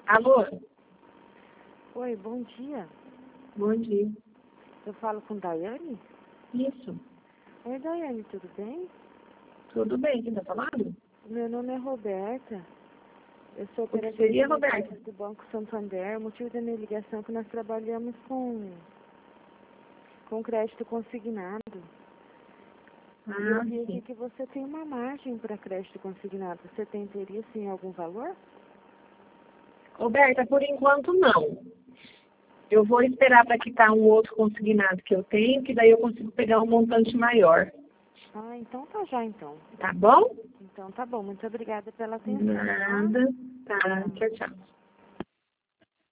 Alô? Oi, bom dia. Bom dia. Eu falo com Daiane? Isso. Oi, Daiane, tudo bem? Tudo bem, quem tá falando? Meu nome é Roberta. Eu sou O que operadora seria, de Roberta? negócios do Banco Santander. O motivo da minha ligação é que nós trabalhamos com crédito consignado. E eu vi aqui Sim. que você tem uma margem para crédito consignado. Você tem interesse em algum valor? Roberta, por enquanto não. Eu vou esperar para quitar um outro consignado que eu tenho, que daí eu consigo pegar um montante maior. Ah, então tá já, então. Tá bom? Então tá bom. Muito obrigada pela atenção. Nada. Tá, tchau, tchau.